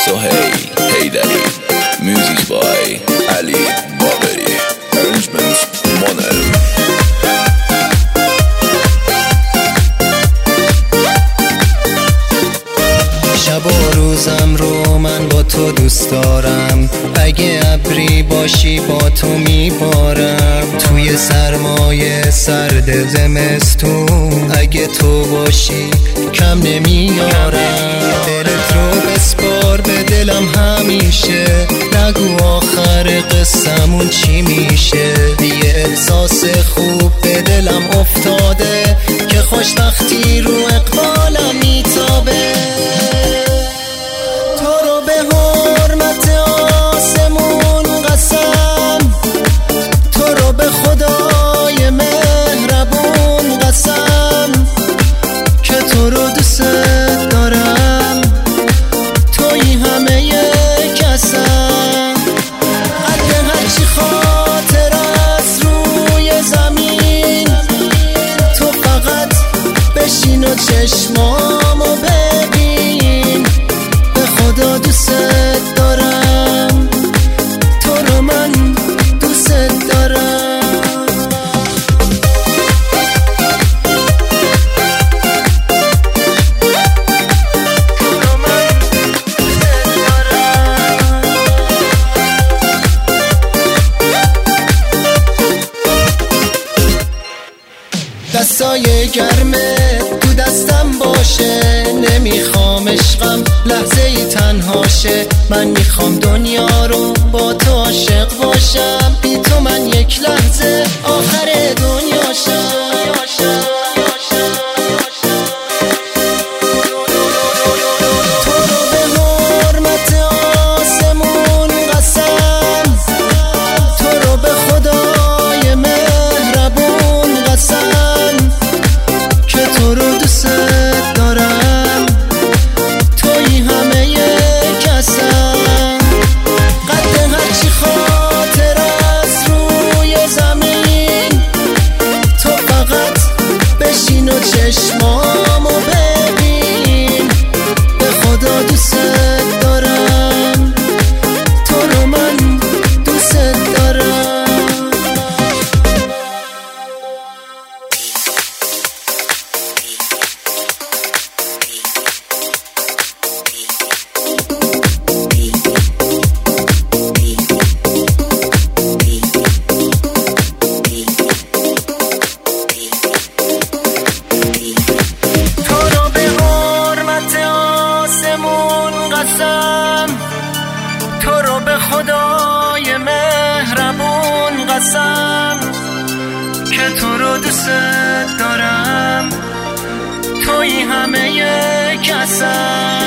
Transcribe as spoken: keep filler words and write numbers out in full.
Sohail Haydari. Music by Ali Bagheri. Arrangements Monel. شب و روزم رو من با تو دوست دارم، اگه ابری باشی با تو میبارم، توی سرمایه سرد زمستون اگه تو باشی کم نمیارم. دلت رو بسپار به دلم همیشه، نگو آخر قصمون چی میشه. یه احساس خوب به دلم افتاده که خوشبختی رو اقبالم میتابه. خدای مهربون قسم که تو رو دوست دارم، توی همه کسم. قد هرچی خاطر از روی زمین، تو فقط بشین و چشمامو ببین. به خدا دوست دارم، تو رو من دوست دارم. دستای گرمه تو دستم باشه، نمیخوام عشقم لحظه ای تنهاشه. من میخوام دنیا رو با تو عاشق باشم، بی تو من یک لحظه آخر دنیاشم. چشمامو ببین، به خدا دوست دارم، تو رو من دوست دارم. تو رو به خدای مهربون قسم که تو رو دوست دارم، توی همه کسم.